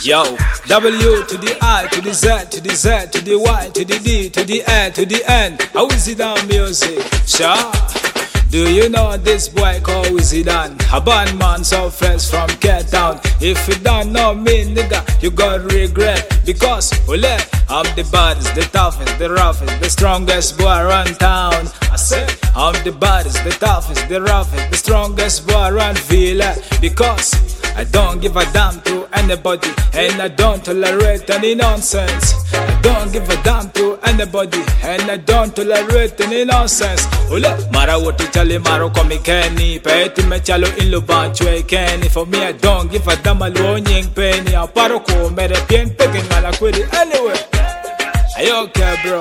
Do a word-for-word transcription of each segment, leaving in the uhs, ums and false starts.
Yo, W to the I to the Z to the Z to the Y to the D to the N to the N. How is it on music? Sure. Do you know this boy called Wizzy Dan? A bad man so fresh from Cape Town. If you don't know me, nigga, you got regret. Because, ole, I'm the baddest, the toughest, the roughest, the strongest boy around town. I said, I'm the baddest, the toughest, the roughest, the strongest boy around Villa. Because I don't give a damn to anybody, and I don't tolerate any nonsense. I don't give a damn to anybody, and I don't tolerate any nonsense. Ole, mara woti chale maro komi Kenny, peti me chalo inlo banchwe Kenny. For me, I don't give a damn alo nying penny. Aparo ko mere pien peke ngala kwedi anyway. Are you okay, bro?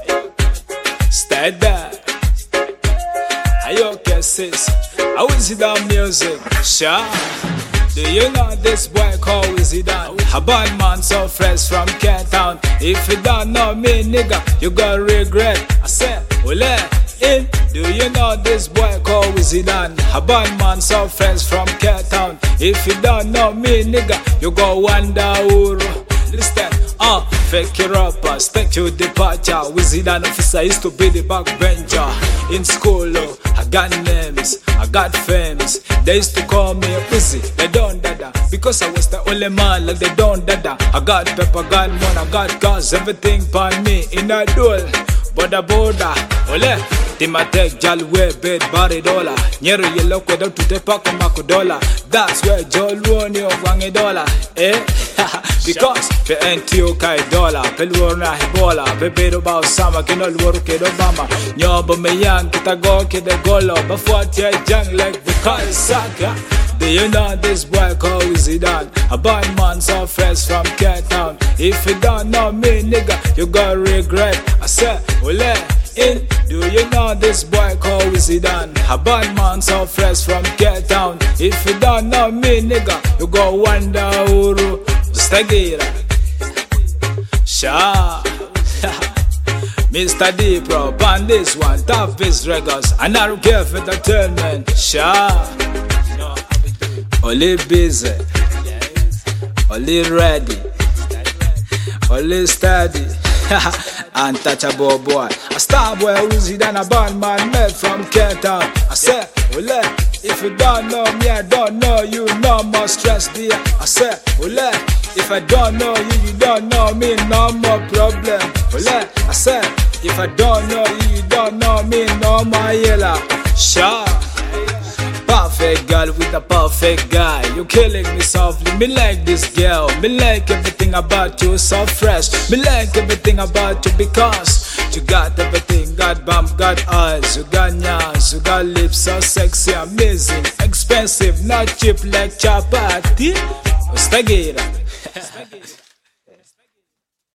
Stay there. Are you okay, sis? How is it on music? Sure. Do you know this boy called Wizzy Dan? A bad man so fresh from Cape Town. If you don't know me, nigga, you got regret. I said, ole, in. Do you know this boy called Wizzy Dan? A bad man so fresh from Cape Town. If you don't know me, nigga, you got wonder uru. Listen, uh, fake your rappers, take your departure. Wizzy Dan officer used to be the backbencher. In school, oh, I got names, I got fames. They used to call me Wizzy, they don't dada. Because I was the only man like they don't dada. I got pepper, got money, I got cars, everything by me in a duel. Boda boda, ole. Tima tek jal we bed bari dollar. Nyero yellow kwedo tute pako mako dollar. That's where Joel won yo wange dollar. Eh? Because pe ntio kai dollar. Pe luor na hebola. Pe bedo ba osama kino luor kedo bama. Nyobo me yang kita go kede golo. Bafuat ya jang like the kai saga. Do you know this boy called Wizzy Dan? A bad man so fresh from Cape Town. If you don't know me, nigga, you got regret. I said, ole. In, do you know this boy called Wizzy Dan? A bad man so fresh from Cape Town. If you don't know me, nigga, you go wonder uru. Stagira. Sha. Mister D Pro, on this one, top his records. And I don't care for entertainment. Sha. Only busy. Only ready. Only steady. Untouchable boy. A star boy Wizzy Dan, a bad man made from Cape Town. I said, ole, if you don't know me, I don't know you. No more stress, dear. I said, ole, if I don't know you, you don't know me. No more problem. Ole, I said, if I don't know you, you don't know me. No more yellow. Sure. Perfect girl with a perfect guy. You killing me softly. Me like this girl. Me like everything about you so fresh. Me like everything about you because you got everything. Got bump, got eyes. You got nails. You got lips so sexy, amazing, expensive, not cheap like chapati. Stagira.